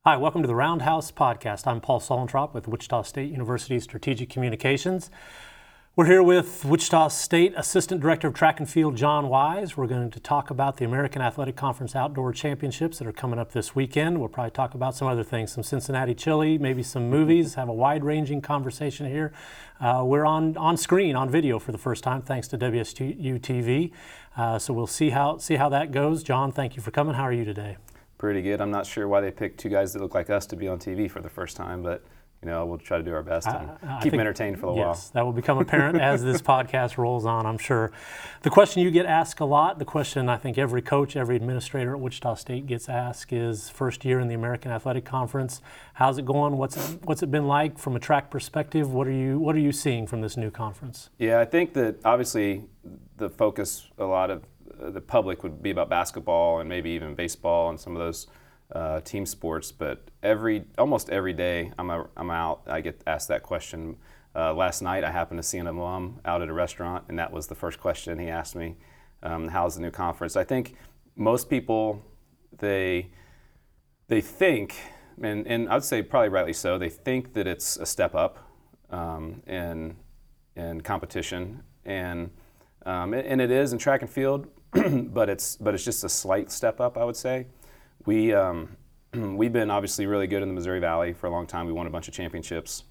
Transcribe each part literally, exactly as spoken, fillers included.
Hi, welcome to the Roundhouse Podcast. I'm Paul Solentrop with Wichita State University Strategic Communications. We're here with Wichita State Assistant Director of Track and Field, John Wise. We're going to talk about the American Athletic Conference Outdoor Championships that are coming up this weekend. We'll probably talk about some other things, some Cincinnati chili, maybe some movies, have a wide-ranging conversation here. Uh, we're on, on screen, on video for the first time, thanks to W S U T V. Uh, so we'll see how, see how that goes. John, thank you for coming. How are you today? Pretty good. I'm not sure why they picked two guys that look like us to be on T V for the first time, but you know, we'll try to do our best and I, I keep think, them entertained for a yes, while. Yes, that will become apparent as this podcast rolls on, I'm sure. The question you get asked a lot, the question I think every coach, every administrator at Wichita State gets asked is first year in the American Athletic Conference. How's it going? What's it, what's it been like from a track perspective? What are you what are you seeing from this new conference? Yeah, I think that obviously the focus a lot of the public would be about basketball and maybe even baseball and some of those uh, team sports. But every almost every day I'm a, I'm out, I get asked that question. Uh, last night I happened to see an alum out at a restaurant, and that was the first question he asked me. Um, how's the new conference? I think most people they they think, and, and I'd say probably rightly so, they think that it's a step up um, in in competition, and um, and it is in track and field. but it's but it's just a slight step up, I would say. We um, we've been obviously really good in the Missouri Valley for a long time. We won a bunch of championships,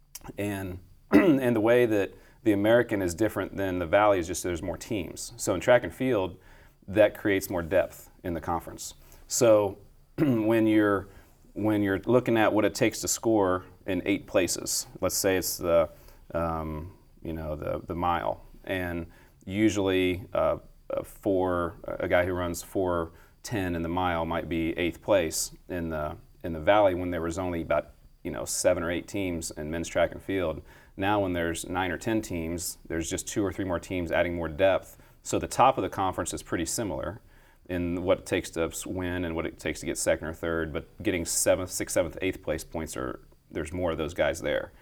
and and the way that the American is different than the Valley is just there's more teams. So in track and field, that creates more depth in the conference. So when you're when you're looking at what it takes to score in eight places, let's say it's the um, you know the the mile, and usually. Uh, For a guy who runs four ten in the mile might be eighth place in the in the Valley when there was only about you know seven or eight teams in men's track and field. Now when there's nine or ten teams, there's just two or three more teams adding more depth. So the top of the conference is pretty similar in what it takes to win and what it takes to get second or third. But getting seventh, sixth, seventh, eighth place points are there's more of those guys there.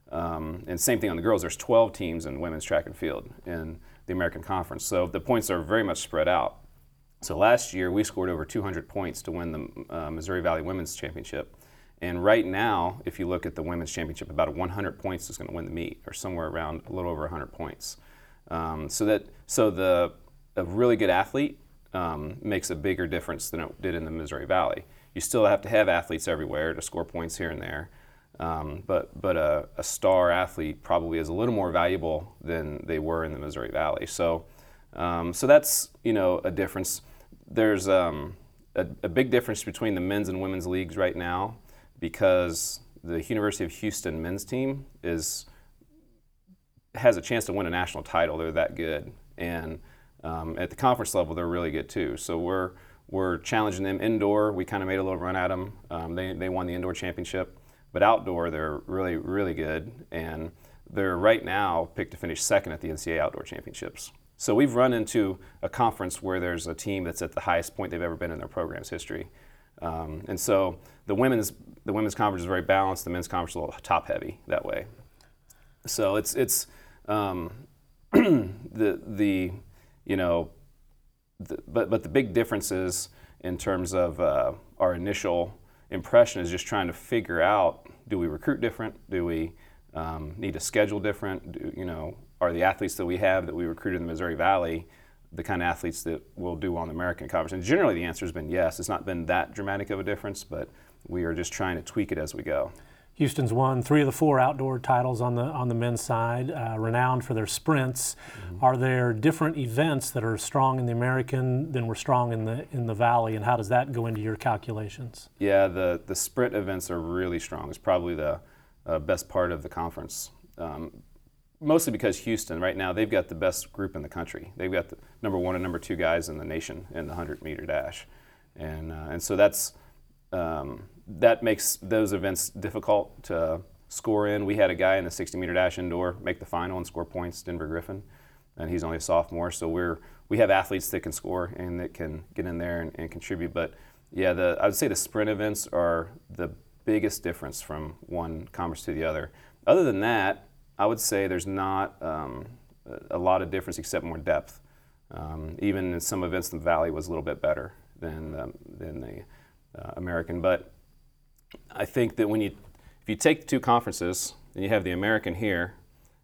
Um, and same thing on the girls. There's twelve teams in women's track and field in the American Conference. So the points are very much spread out. So last year we scored over two hundred points to win the uh, Missouri Valley Women's Championship. And right now, if you look at the Women's Championship, about one hundred points is going to win the meet, or somewhere around a little over one hundred points. Um, so that so the a really good athlete um, makes a bigger difference than it did in the Missouri Valley. You still have to have athletes everywhere to score points here and there. Um, but but a, a star athlete probably is a little more valuable than they were in the Missouri Valley. So um, so that's you know a difference. There's um, a, a big difference between the men's and women's leagues right now because the University of Houston men's team is has a chance to win a national title. They're that good, and um, at the conference level they're really good too. So we're we're challenging them indoor. We kind of made a little run at them. Um, they they won the indoor championship. But outdoor, they're really, really good, and they're right now picked to finish second at the N C double A Outdoor Championships. So we've run into a conference where there's a team that's at the highest point they've ever been in their program's history. Um, and so the women's the women's conference is very balanced. The men's conference is a little top-heavy that way. So it's it's um, the the you know, the, but but the big differences in terms of uh, our initial impression is just trying to figure out, do we recruit different? Do we um, need to schedule different? Do, you know, are the athletes that we have that we recruited in the Missouri Valley the kind of athletes that we'll do on the American Conference? And generally the answer has been yes. It's not been that dramatic of a difference, but we are just trying to tweak it as we go. Houston's won three of the four outdoor titles on the on the men's side, uh, renowned for their sprints. Mm-hmm. Are there different events that are strong in the American than were strong in the in the Valley, and how does that go into your calculations? Yeah, the, the sprint events are really strong. It's probably the uh, best part of the conference, um, mostly because Houston, right now, they've got the best group in the country. They've got the number one and number two guys in the nation in the hundred-meter dash. And, uh, and so that's um, that makes those events difficult to score in. We had a guy in the sixty-meter dash indoor make the final and score points, Denver Griffin, and he's only a sophomore. So we're we have athletes that can score and that can get in there and, and contribute. But yeah, the I would say the sprint events are the biggest difference from one conference to the other. Other than that, I would say there's not um, a lot of difference except more depth. Um, even in some events, the Valley was a little bit better than um, than the uh, American. But I think that when you, if you take the two conferences and you have the American here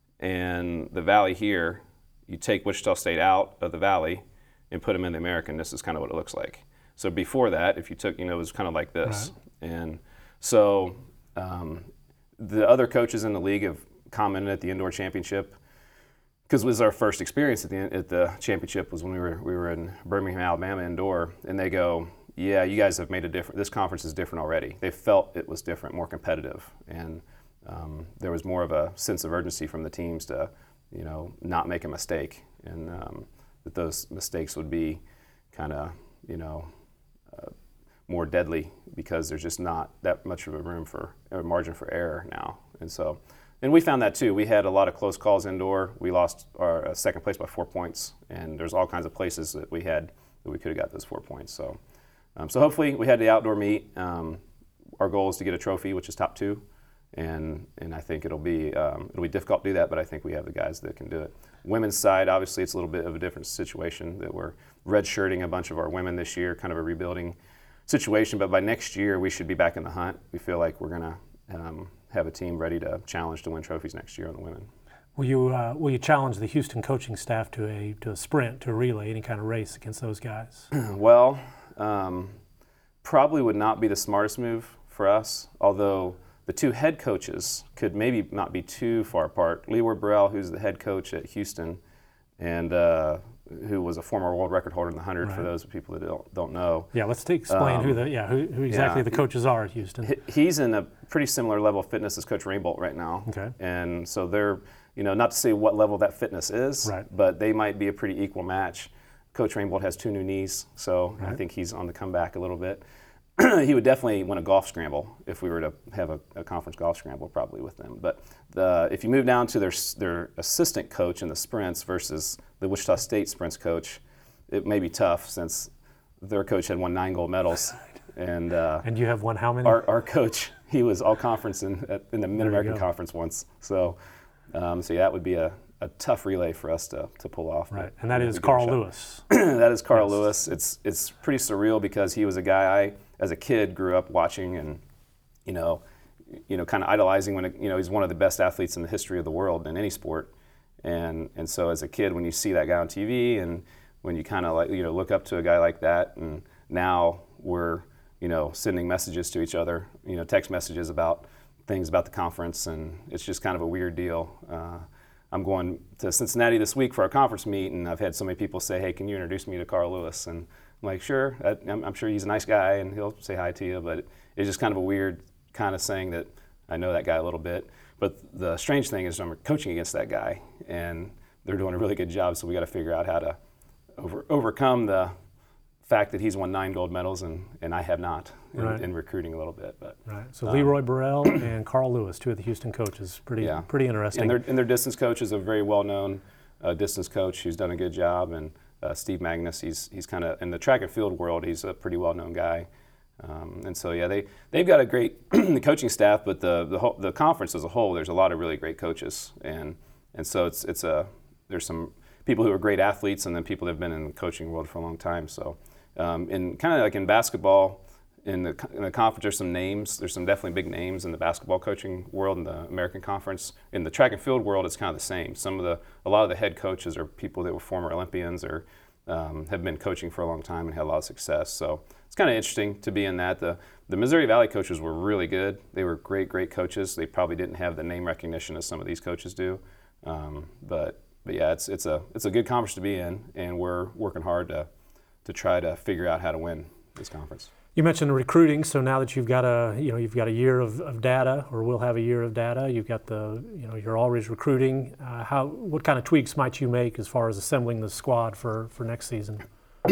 and the Valley here, you take Wichita State out of the Valley and put them in the American. This is kind of what it looks like. So before that, if you took, you know, it was kind of like this. Right. And so um, the other coaches in the league have commented at the indoor championship, because it was our first experience at the at the championship was when we were we were in Birmingham, Alabama indoor, and they go, yeah, you guys have made a different. This conference is different already. They felt it was different, more competitive, and um, there was more of a sense of urgency from the teams to, you know, not make a mistake, and um, that those mistakes would be kind of, you know, uh, more deadly because there's just not that much of a room for a margin for error now, and so. And we found that too. We had a lot of close calls indoor. We lost our uh, second place by four points, and there's all kinds of places that we had that we could have got those four points. So, um, so hopefully we had the outdoor meet. Um, our goal is to get a trophy, which is top two, and and I think it'll be um, it'll be difficult to do that, but I think we have the guys that can do it. Women's side, obviously, it's a little bit of a different situation. That we're redshirting a bunch of our women this year, kind of a rebuilding situation. But by next year, we should be back in the hunt. We feel like we're gonna. Um, have a team ready to challenge to win trophies next year on the women. Will you uh, will you challenge the Houston coaching staff to a to a sprint, to a relay, any kind of race against those guys? Well, um, probably would not be the smartest move for us, although the two head coaches could maybe not be too far apart. Leroy Burrell, who's the head coach at Houston, and uh, who was a former world record holder in the hundred, right. For those people that don't don't know. Yeah, let's take, explain um, who the yeah who, who exactly yeah, the coaches are at Houston. He's in a pretty similar level of fitness as Coach Rainbolt right now. Okay. And so they're, you know, not to say what level that fitness is, right. But they might be a pretty equal match. Coach Rainbolt has two new knees, so right. I think he's on the comeback a little bit. He would definitely win a golf scramble if we were to have a, a conference golf scramble, probably with them. But the, if you move down to their their assistant coach in the sprints versus the Wichita State sprints coach, it may be tough since their coach had won nine gold medals. And uh, and you have won how many? Our, our coach, he was all conference in, in the Mid-American Conference once. So, um, so yeah, that would be a, a tough relay for us to, to pull off. Right, and that is Carl Lewis. That is Carl yes. Lewis. It's it's pretty surreal because he was a guy I, as a kid, grew up watching and, you know, you know, kind of idolizing when, it, you know, he's one of the best athletes in the history of the world in any sport. And and so as a kid, when you see that guy on T V and when you kind of like, you know, look up to a guy like that, and now we're, you know, sending messages to each other, you know, text messages about things about the conference, and it's just kind of a weird deal. Uh, I'm going to Cincinnati this week for our conference meet, and I've had so many people say, hey, can you introduce me to Carl Lewis? And I'm like, sure, I, I'm, I'm sure he's a nice guy, and he'll say hi to you, but it's just kind of a weird kind of saying that I know that guy a little bit. But the strange thing is I'm coaching against that guy, and they're doing a really good job, so we got to figure out how to over, overcome the fact that he's won nine gold medals and, and I have not in, right. in recruiting a little bit. But right. So um, Leroy Burrell and Carl Lewis, two of the Houston coaches, pretty yeah. pretty interesting. And their, and their distance coach is a very well-known uh, distance coach who's done a good job. And uh, Steve Magnus, he's he's kind of in the track and field world, he's a pretty well-known guy. Um, and so yeah, they they've got a great coaching staff, but the the whole, the conference as a whole, there's a lot of really great coaches, and and so it's it's a there's some people who are great athletes, and then people that have been in the coaching world for a long time. So. Um, in kind of like in basketball, in the in the conference, there's some names. There's some definitely big names in the basketball coaching world in the American Conference. In the track and field world, it's kind of the same. Some of the a lot of the head coaches are people that were former Olympians or um, have been coaching for a long time and had a lot of success. So it's kind of interesting to be in that. The the Missouri Valley coaches were really good. They were great, great coaches. They probably didn't have the name recognition as some of these coaches do, um, but but yeah, it's it's a it's a good conference to be in, and we're working hard to. to try to figure out how to win this conference. You mentioned recruiting, so now that you've got a you know you've got a year of, of data, or will have a year of data, you've got the you know you're always recruiting. Uh, how what kind of tweaks might you make as far as assembling the squad for, for next season?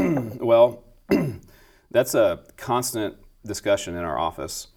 Well, that's a constant discussion in our office,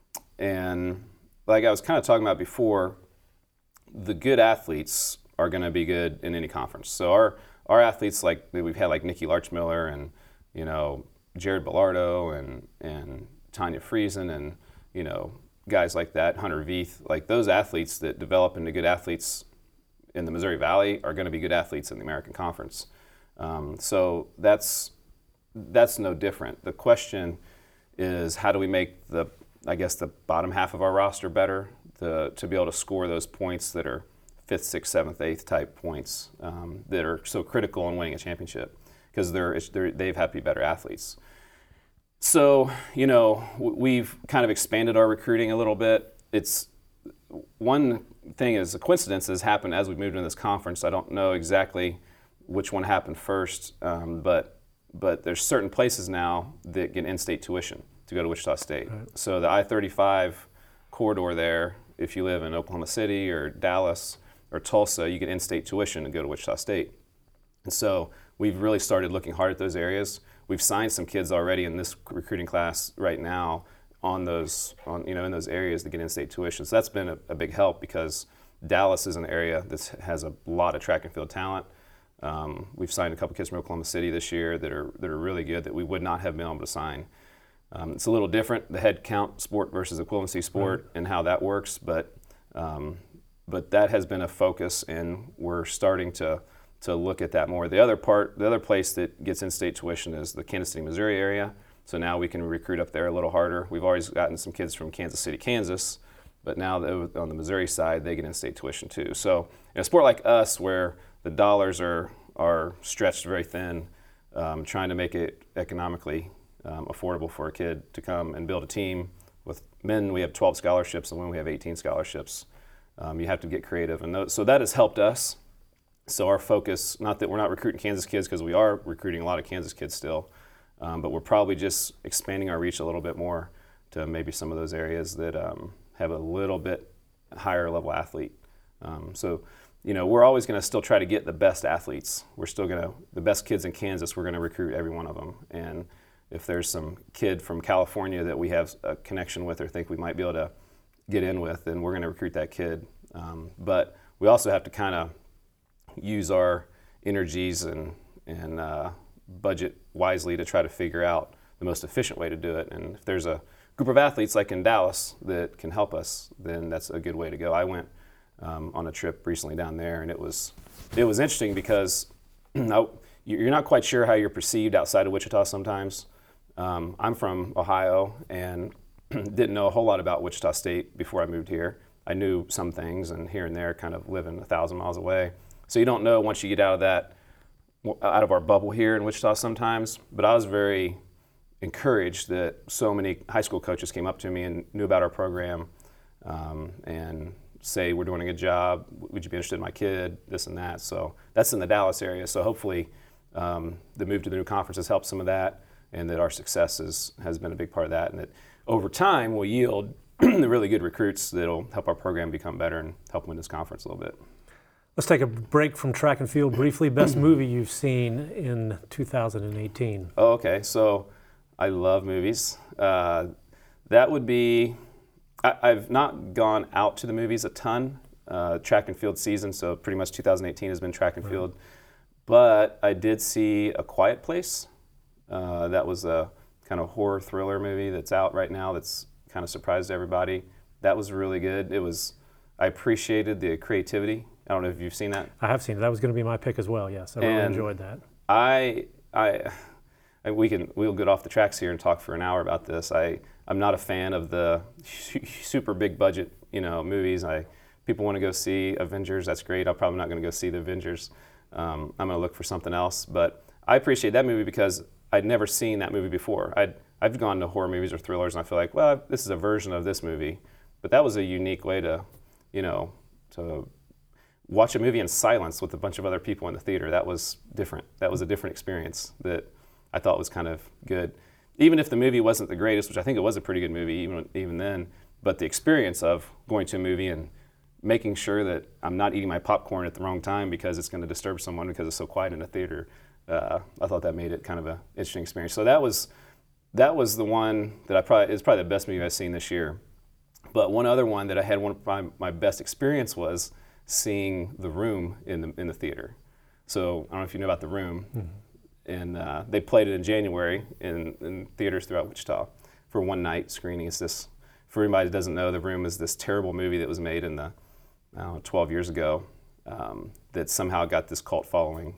and like I was kind of talking about before, the good athletes are going to be good in any conference. So our Our athletes, like we've had, like Nikki Larchmiller and you know Jared Bellardo and and Tanya Friesen and you know guys like that, Hunter Veith, like those athletes that develop into good athletes in the Missouri Valley are going to be good athletes in the American Conference. Um, so that's that's no different. The question is, how do we make the I guess, the bottom half of our roster better to, to be able to score those points that are fifth, sixth, seventh, eighth type points um, that are so critical in winning a championship because they're, they're, they've had to be better athletes. So, you know, we've kind of expanded our recruiting a little bit. It's one thing is a coincidence has happened as we've moved into this conference. I don't know exactly which one happened first, um, but but there's certain places now that get in-state tuition to go to Wichita State. Right. So the I thirty-five corridor there, if you live in Oklahoma City or Dallas or Tulsa, you get in-state tuition to go to Wichita State. And so we've really started looking hard at those areas. We've signed some kids already in this recruiting class right now on those, on, you know, in those areas to get in-state tuition. So that's been a, a big help because Dallas is an area that has a lot of track and field talent. Um, we've signed a couple kids from Oklahoma City this year that are that are really good that we would not have been able to sign. Um, it's a little different, the head count sport versus equivalency sport right. and how that works, but um, but that has been a focus, and we're starting to to look at that more. The other part, the other place that gets in-state tuition is the Kansas City, Missouri area. So now we can recruit up there a little harder. We've always gotten some kids from Kansas City, Kansas, but now that on the Missouri side, they get in-state tuition too. So in a sport like us, where the dollars are are stretched very thin, um, trying to make it economically um, affordable for a kid to come and build a team. With men, we have twelve scholarships, and women, we have eighteen scholarships. Um, you have to get creative, and those, so that has helped us. So our focus, not that we're not recruiting Kansas kids, because we are recruiting a lot of Kansas kids still, um, but we're probably just expanding our reach a little bit more to maybe some of those areas that um, have a little bit higher level athlete. Um, so, you know, we're always going to still try to get the best athletes. We're still going to, the best kids in Kansas, we're going to recruit every one of them. And if there's some kid from California that we have a connection with or think we might be able to get in with, then we're going to recruit that kid. Um, but we also have to kind of use our energies and, and uh, budget wisely to try to figure out the most efficient way to do it. And if there's a group of athletes like in Dallas that can help us, then that's a good way to go. I went um, on a trip recently down there, and it was it was interesting because you're not quite sure how you're perceived outside of Wichita sometimes. Um, I'm from Ohio and didn't know a whole lot about Wichita State before I moved here. I knew some things, and here and there, kind of living a thousand miles away. So you don't know once you get out of that, out of our bubble here in Wichita sometimes. But I was very encouraged that so many high school coaches came up to me and knew about our program um, and say, we're doing a good job, would you be interested in my kid, this and that. So that's in the Dallas area. So hopefully um, the move to the new conference has helped some of that, and that our success is, has been a big part of that, and that over time will yield the really good recruits that'll help our program become better and help win this conference a little bit. Let's take a break from track and field briefly. Best movie you've seen in two thousand eighteen? Oh, okay. So I love movies. Uh, that would be, I, I've not gone out to the movies a ton. Uh, track and field season, so pretty much two thousand eighteen has been track and field. Right. But I did see A Quiet Place. Uh, that was a kind of horror thriller movie that's out right now that's kind of surprised everybody. That was really good. It was, I appreciated the creativity. I don't know if you've seen that. I have seen it. That was going to be my pick as well. Yes, I really and enjoyed that. I, I, I, we can we'll get off the tracks here and talk for an hour about this. I, I'm not a fan of the super big budget, you know, movies. I, people want to go see Avengers. That's great. I'm probably not going to go see the Avengers. Um, I'm going to look for something else. But I appreciate that movie because I'd never seen that movie before. I'd I've gone to horror movies or thrillers, and I feel like, well, this is a version of this movie. But that was a unique way to, you know, to watch a movie in silence with a bunch of other people in the theater. That was different. That was a different experience that I thought was kind of good. Even if the movie wasn't the greatest, which I think it was a pretty good movie even even then, but the experience of going to a movie and making sure that I'm not eating my popcorn at the wrong time because it's going to disturb someone because it's so quiet in a theater, uh, I thought that made it kind of an interesting experience. So that was that was the one that I probably, it's probably the best movie I've seen this year. But one other one that I had one of my, my best experience was seeing The Room in the in the theater. So I don't know if you know about The Room, mm-hmm. and uh, they played it in January in, in theaters throughout Wichita for one night screening. It's this, for anybody that doesn't know, The Room is this terrible movie that was made in the I don't know, twelve years ago um, that somehow got this cult following,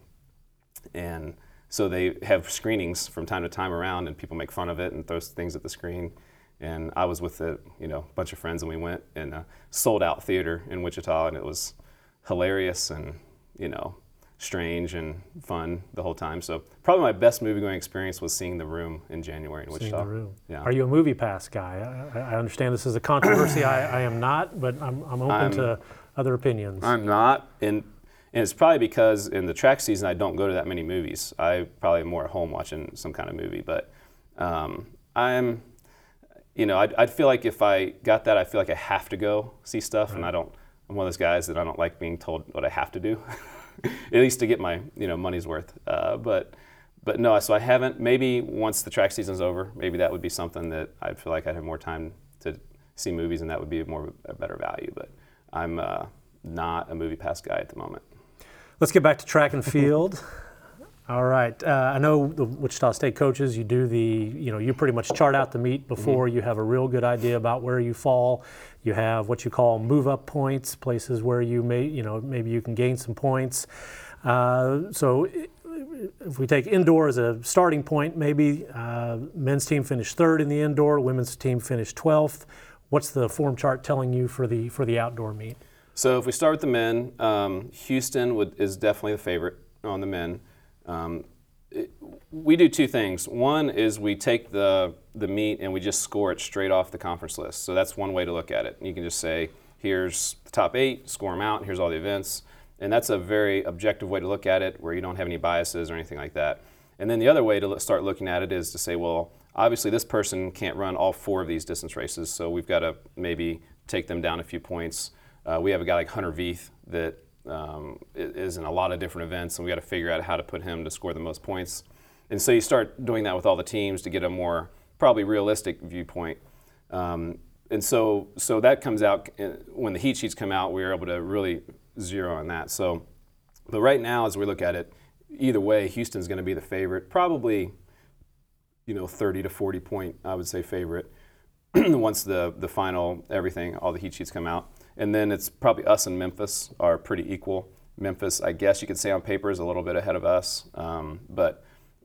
and so they have screenings from time to time around, and people make fun of it and throw things at the screen. And I was with a you know bunch of friends, and we went in a sold out theater in Wichita, and it was hilarious and you know strange and fun the whole time. So probably my best movie going experience was seeing The Room in January in Wichita. Seeing The Room. Yeah. Are you a movie pass guy? I, I understand this is a controversy. I, I am not, but I'm, I'm open I'm, to other opinions. I'm not, and and it's probably because in the track season I don't go to that many movies. I probably am more at home watching some kind of movie, but um, I'm, you know, I'd, I'd feel like if I got that, I feel like I have to go see stuff, right. And I don't. I'm one of those guys that I don't like being told what I have to do, at least to get my you know money's worth. Uh, but but no, so I haven't. Maybe once the track season's over, maybe that would be something that I'd feel like I'd have more time to see movies, and that would be more a better value. But I'm uh, not a movie pass guy at the moment. Let's get back to track and field. All right. Uh, I know the Wichita State coaches, you do the, you know, you pretty much chart out the meet before. Mm-hmm. You have a real good idea about where you fall. You have what you call move-up points, places where you may, you know, maybe you can gain some points. Uh, so if we take indoor as a starting point, maybe uh, men's team finished third in the indoor, women's team finished twelfth. What's the form chart telling you for the for the outdoor meet? So if we start with the men, um, Houston would, is definitely the favorite on the men. Um, it, we do two things. One is we take the the meet and we just score it straight off the conference list. So that's one way to look at it. You can just say, here's the top eight, score them out, here's all the events. And that's a very objective way to look at it where you don't have any biases or anything like that. And then the other way to look, start looking at it is to say, well, obviously this person can't run all four of these distance races, so we've got to maybe take them down a few points. Uh, we have a guy like Hunter Veith that Um, is in a lot of different events, and we got to figure out how to put him to score the most points. And so you start doing that with all the teams to get a more probably realistic viewpoint. Um, and so so that comes out when the heat sheets come out. We were able to really zero on that. So, but right now, as we look at it, either way, Houston's going to be the favorite. Probably, you know, thirty to forty point, I would say, favorite once the the final everything, all the heat sheets come out. And then it's probably us and Memphis are pretty equal. Memphis, I guess you could say on paper, is a little bit ahead of us, um, but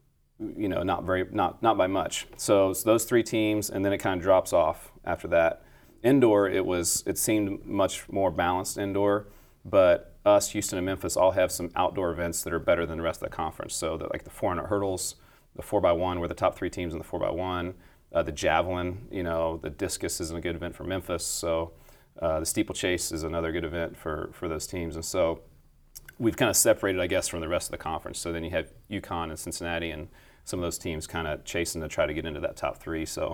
you know, not very, not not by much. So it's those three teams, and then it kind of drops off after that. Indoor, it was, it seemed much more balanced indoor, but us, Houston, and Memphis all have some outdoor events that are better than the rest of the conference. So the, like the four hundred hurdles, the four by one, we're the top three teams in the four by one. Uh, the javelin, you know, the discus isn't a good event for Memphis, so. Uh, the steeplechase is another good event for, for those teams. And so we've kind of separated, I guess, from the rest of the conference. So then you have UConn and Cincinnati and some of those teams kind of chasing to try to get into that top three. So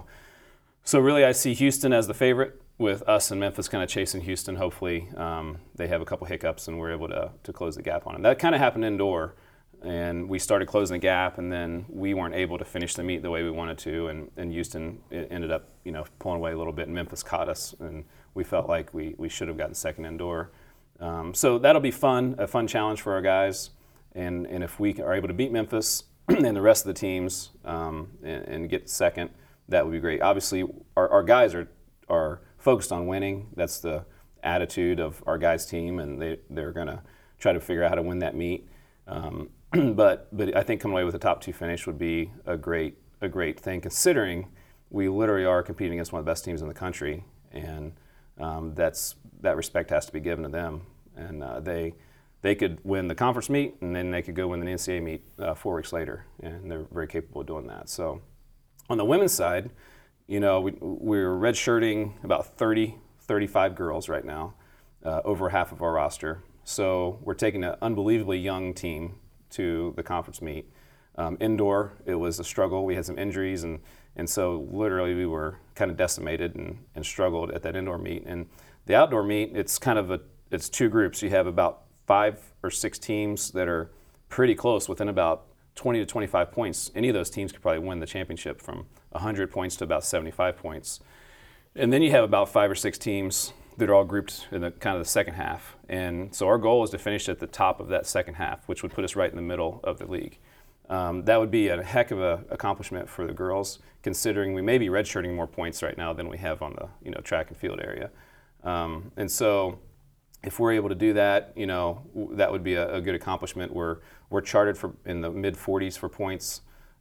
so really I see Houston as the favorite with us and Memphis kind of chasing Houston. Hopefully um, they have a couple hiccups and we're able to, to close the gap on them. That kind of happened indoor. And we started closing the gap, and then we weren't able to finish the meet the way we wanted to, and, and Houston ended up, you know, pulling away a little bit, and Memphis caught us, and we felt like we, we should have gotten second indoor. Um, so that'll be fun, a fun challenge for our guys, and, and if we are able to beat Memphis and the rest of the teams um, and, and get second, that would be great. Obviously, our, our guys are are focused on winning. That's the attitude of our guys' team, and they, they're going to try to figure out how to win that meet. Um, but but I think coming away with a top two finish would be a great a great thing, considering we literally are competing against one of the best teams in the country, and um, that's that respect has to be given to them. And uh, they they could win the conference meet, and then they could go win the N C double A meet uh, four weeks later, and they're very capable of doing that. So on the women's side, you know, we, we're redshirting about thirty, thirty-five girls right now, uh, over half of our roster. So we're taking an unbelievably young team to the conference meet. Um, indoor, it was a struggle. We had some injuries, and, and so literally we were kind of decimated and, and struggled at that indoor meet. And the outdoor meet, it's kind of a, it's two groups. You have about five or six teams that are pretty close, within about twenty to twenty-five points. Any of those teams could probably win the championship, from one hundred points to about seventy-five points. And then you have about five or six teams that are all grouped in the kind of the second half. And so our goal is to finish at the top of that second half, which would put us right in the middle of the league. Um, that would be a heck of an accomplishment for the girls, considering we may be redshirting more points right now than we have on the you know track and field area. Um, and so if we're able to do that, you know, that would be a, a good accomplishment. We're we're charted for in the mid forties for points.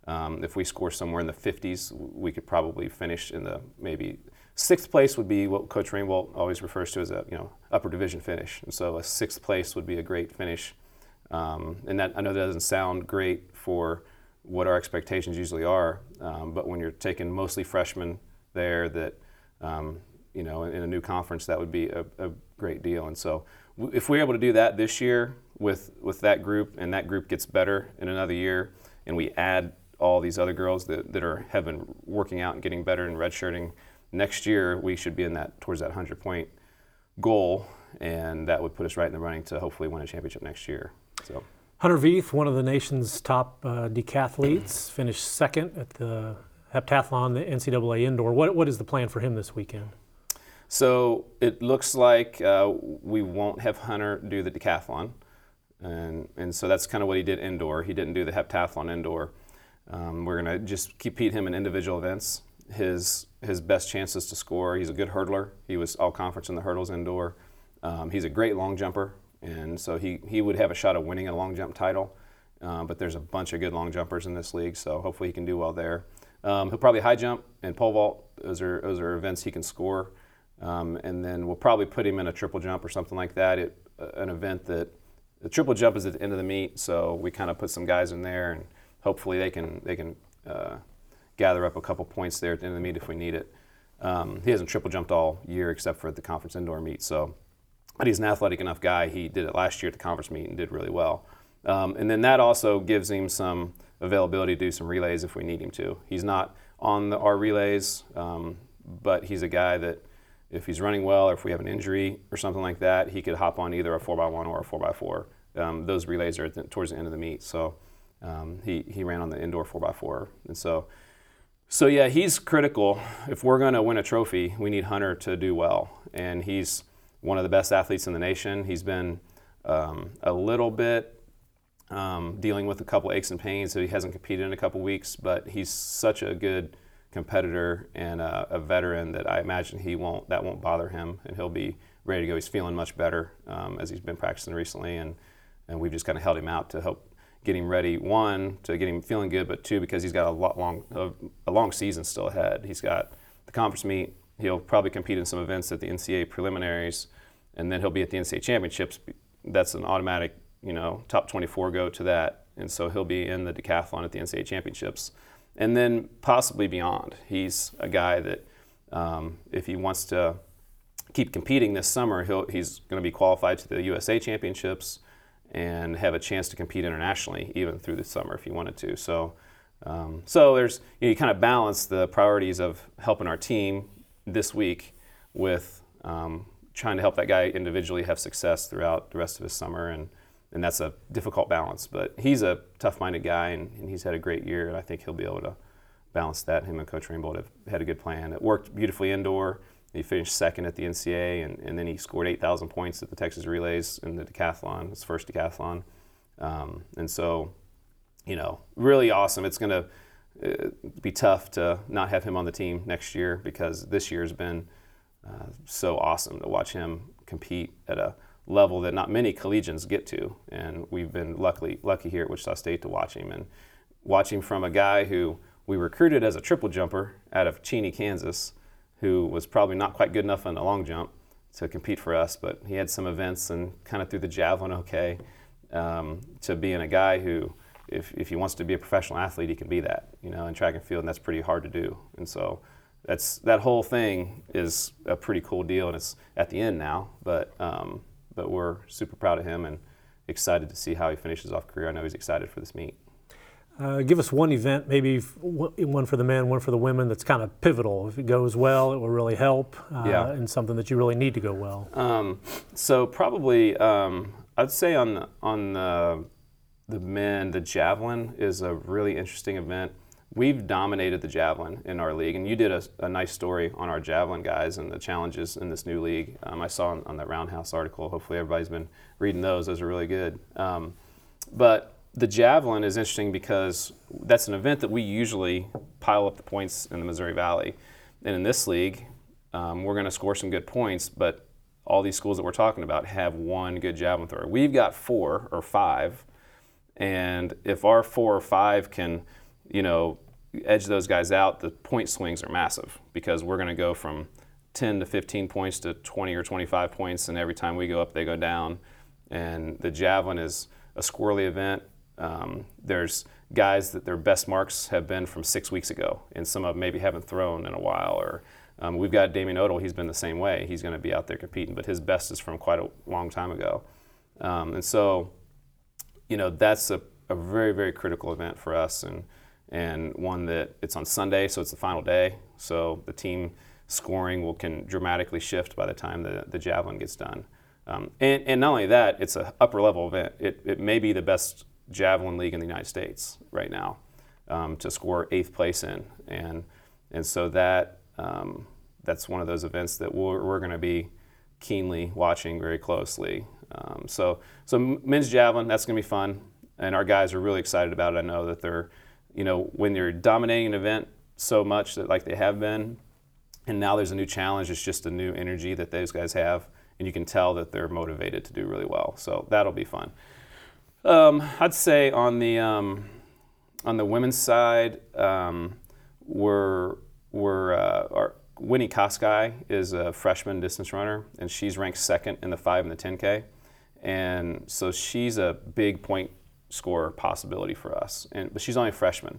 Um, if we score somewhere in the fifties, we could probably finish in the maybe sixth place would be what Coach Rainbolt always refers to as a you know upper division finish. And so a sixth place would be a great finish. Um, and that I know that doesn't sound great for what our expectations usually are, um, but when you're taking mostly freshmen there, that um, you know in a new conference, that would be a, a great deal. And so w- if we're able to do that this year with with that group, and that group gets better in another year, and we add all these other girls that, that are have been working out and getting better and redshirting, next year we should be in that towards that hundred point goal, and that would put us right in the running to hopefully win a championship next year. So Hunter Veith, one of the nation's top uh, decathletes, finished second at the heptathlon, the N C double A indoor. What what is the plan for him this weekend? So it looks like uh, we won't have Hunter do the decathlon, and and so that's kind of what he did indoor. He didn't do the heptathlon indoor. Um, we're going to just compete him in individual events. His his best chances to score, he's a good hurdler. He was all conference in the hurdles indoor. Um, he's a great long jumper, and so he, he would have a shot of winning a long jump title. Um, but there's a bunch of good long jumpers in this league, so hopefully he can do well there. Um, he'll probably high jump and pole vault. Those are those are events he can score. Um, and then we'll probably put him in a triple jump or something like that. It, uh, an event that the triple jump is at the end of the meet, so we kind of put some guys in there, and hopefully they can they can uh, gather up a couple points there at the end of the meet if we need it. Um, he hasn't triple jumped all year except for at the conference indoor meet, so but he's an athletic enough guy. He did it last year at the conference meet and did really well. Um, and then that also gives him some availability to do some relays if we need him to. He's not on the, our relays, um, but he's a guy that if he's running well or if we have an injury or something like that, he could hop on either a four by one or a four by four. Um, those relays are at the, towards the end of the meet, so um, he, he ran on the indoor four by four. And so, so yeah, he's critical. If we're going to win a trophy, we need Hunter to do well. And he's one of the best athletes in the nation. He's been um, a little bit um, dealing with a couple aches and pains, so he hasn't competed in a couple weeks, but he's such a good competitor and a, a veteran that I imagine he won't that won't bother him, and he'll be ready to go. He's feeling much better um, as he's been practicing recently, and, and we've just kind of held him out to help get him ready, one, to get him feeling good, but two, because he's got a lot long a, a long season still ahead. He's got the conference meet. He'll probably compete in some events at the N C A A preliminaries, and then he'll be at the N C A A championships. That's an automatic, you know, top twenty-four go to that, and so he'll be in the decathlon at the N C A A championships, and then possibly beyond. He's a guy that um, if he wants to keep competing this summer, he'll, he's going to be qualified to the U S A championships and have a chance to compete internationally even through the summer if he wanted to. So, um, so there's you, know, you kind of balance the priorities of helping our team this week with um, trying to help that guy individually have success throughout the rest of his summer, and, and that's a difficult balance. But he's a tough-minded guy, and, and he's had a great year, and I think he'll be able to balance that. Him and Coach Rainbolt have had a good plan. It worked beautifully indoor. He finished second at the N C A A, and, and then he scored eight thousand points at the Texas Relays in the decathlon, his first decathlon. Um, and so, you know, really awesome. It's going to uh, be tough to not have him on the team next year, because this year's been uh, so awesome to watch him compete at a level that not many collegians get to. And we've been lucky, lucky here at Wichita State to watch him, and watch him from a guy who we recruited as a triple jumper out of Cheney, Kansas, who was probably not quite good enough on the long jump to compete for us, but he had some events and kind of threw the javelin okay, um, to being a guy who, if, if he wants to be a professional athlete, he can be that, you know, in track and field, and that's pretty hard to do. And so that's that whole thing is a pretty cool deal, and it's at the end now, but um, but we're super proud of him and excited to see how he finishes off career. I know he's excited for this meet. Uh, give us one event, maybe one for the men, one for the women, that's kind of pivotal. If it goes well, it will really help, uh, yeah. and something that you really need to go well. Um, so probably, um, I'd say on the, on the, the men, the javelin is a really interesting event. We've dominated the javelin in our league, and you did a, a nice story on our javelin guys and the challenges in this new league. Um, I saw on, on that Roundhouse article. Hopefully everybody's been reading those. Those are really good. Um, but the javelin is interesting because that's an event that we usually pile up the points in the Missouri Valley. And in this league, um, we're going to score some good points, but all these schools that we're talking about have one good javelin thrower. We've got four or five, and if our four or five can you know, edge those guys out, the point swings are massive because we're going to go from ten to fifteen points to twenty or twenty-five points, and every time we go up, they go down. And the javelin is a squirrely event. Um, there's guys that their best marks have been from six weeks ago, and some of them maybe haven't thrown in a while. Or um, we've got Damien Odell. He's been the same way. He's going to be out there competing, but his best is from quite a long time ago. Um, and so, you know, that's a, a very, very critical event for us, and and one that it's on Sunday, so it's the final day. So the team scoring will can dramatically shift by the time the, the javelin gets done. Um, and, and not only that, it's an upper level event. It, it may be the best javelin league in the United States right now um, to score eighth place in. And and so that um, that's one of those events that we're, we're going to be keenly watching very closely. Um, so so men's javelin, that's going to be fun. And our guys are really excited about it. I know that they're, you know, when you're dominating an event so much that like they have been, and now there's a new challenge, it's just a new energy that those guys have, and you can tell that they're motivated to do really well. So that'll be fun. Um, I'd say on the um, on the women's side, um, we're we're uh, our Winnie Koskai is a freshman distance runner, and she's ranked second in the five and the ten K, and so she's a big point scorer possibility for us. And but she's only a freshman,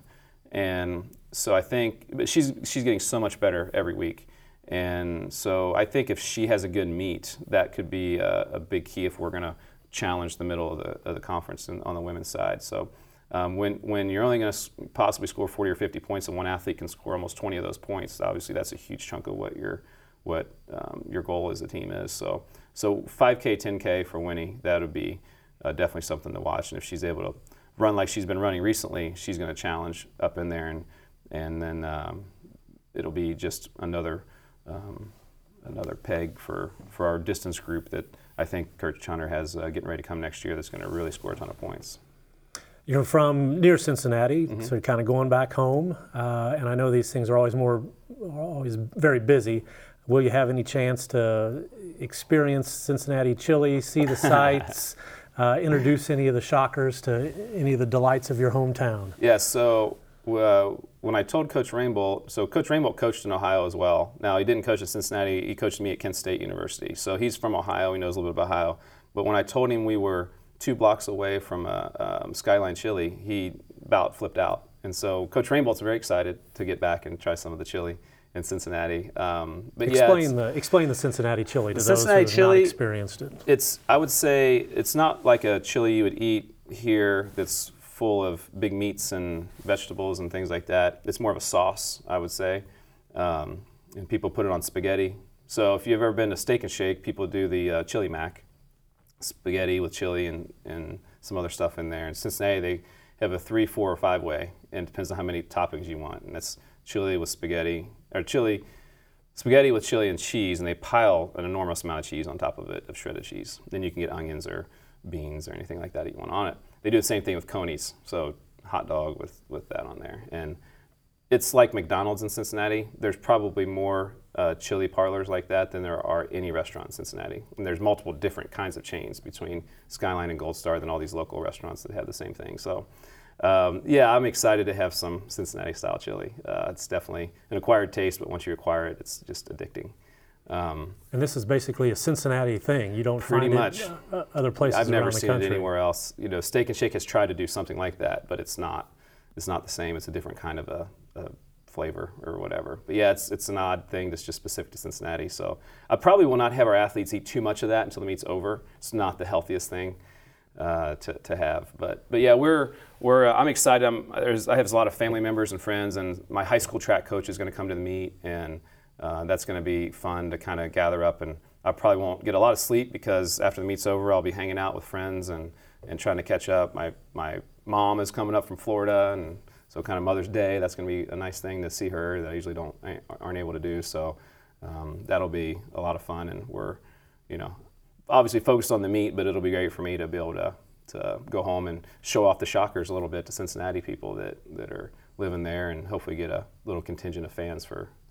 and so I think but she's she's getting so much better every week. And so I think if she has a good meet, that could be a, a big key if we're going to challenge the middle of the, of the conference in, on the women's side. So um, when when you're only going to possibly score forty or fifty points and one athlete can score almost twenty of those points, obviously that's a huge chunk of what your what um, your goal as a team is. So so five K, ten K for Winnie, that would be uh, definitely something to watch. And if she's able to run like she's been running recently, she's going to challenge up in there, and and then um, it'll be just another. Um, another peg for, for our distance group that I think Coach Hunter has uh, getting ready to come next year that's going to really score a ton of points. You're from near Cincinnati, Mm-hmm. so you're kind of going back home, uh, and I know these things are always more, always very busy. Will you have any chance to experience Cincinnati chili, see the sights, uh, introduce any of the shockers to any of the delights of your hometown? Yeah, so uh, when I told Coach Rainbolt, so Coach Rainbolt coached in Ohio as well. Now, he didn't coach at Cincinnati. He coached me at Kent State University. So he's from Ohio. He knows a little bit about Ohio. But when I told him we were two blocks away from uh, um, Skyline Chili, he about flipped out. And so Coach Rainbolt's very excited to get back and try some of the chili in Cincinnati. Um, but explain yeah, the explain the Cincinnati chili to the those Cincinnati who have chili, not experienced it. It's I would say it's not like a chili you would eat here that's full of big meats and vegetables and things like that. It's more of a sauce, I would say, um, and people put it on spaghetti. So if you've ever been to Steak and Shake, people do the uh, chili mac, spaghetti with chili and, and some other stuff in there. In Cincinnati, they have a three, four, or five way, and it depends on how many toppings you want. And that's chili with spaghetti, or chili, spaghetti with chili and cheese, and they pile an enormous amount of cheese on top of it, of shredded cheese. Then you can get onions or beans or anything like that that you want on it. They do the same thing with conies, so hot dog with, with that on there. And it's like McDonald's in Cincinnati. There's probably more uh, chili parlors like that than there are any restaurant in Cincinnati. And there's multiple different kinds of chains between Skyline and Gold Star than all these local restaurants that have the same thing. So um, yeah, I'm excited to have some Cincinnati style chili. Uh, it's definitely an acquired taste, but once you acquire it, it's just addicting. Um, and this is basically a Cincinnati thing. You don't pretty find much. it uh, other places I've never around the seen country. it anywhere else. You know, Steak and Shake has tried to do something like that, but it's not. It's not the same. It's a different kind of a, a flavor or whatever. But yeah, it's it's an odd thing that's just specific to Cincinnati. So I probably will not have our athletes eat too much of that until the meet's over. It's not the healthiest thing uh, to to have. But but yeah, we're we're. Uh, I'm excited. I'm, there's I have a lot of family members and friends, and my high school track coach is going to come to the meet, and uh, that's going to be fun to kind of gather up. And I probably won't get a lot of sleep because after the meet's over, I'll be hanging out with friends and and trying to catch up. My my mom is coming up from Florida, and so kind of Mother's Day, that's going to be a nice thing to see her that I usually don't aren't able to do. So um, that'll be a lot of fun, and we're, you know, obviously focused on the meet, but it'll be great for me to be able to to go home and show off the Shockers a little bit to Cincinnati people that, that are living there, and hopefully get a little contingent of fans for,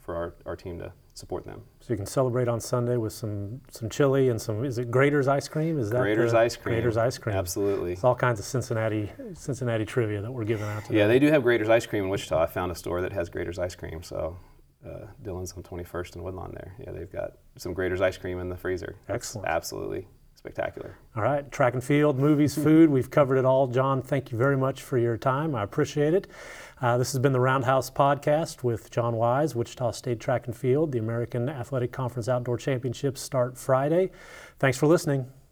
for our, our team to support them. So you can celebrate on Sunday with some some chili and some, is it Grater's ice cream? Is that Grater's the, ice cream. Grater's ice cream. Absolutely. It's all kinds of Cincinnati Cincinnati trivia that we're giving out today. Yeah, they do have Grater's ice cream in Wichita. I found a store that has Grater's ice cream. So uh, Dylan's on twenty-first and Woodlawn there. Yeah, they've got some Grater's ice cream in the freezer. Excellent. It's absolutely spectacular. All right, track and field, movies, food, we've covered it all. John, thank you very much for your time. I appreciate it. Uh, this has been the Roundhouse Podcast with John Wise, Wichita State Track and Field. The American Athletic Conference Outdoor Championships start Friday. Thanks for listening.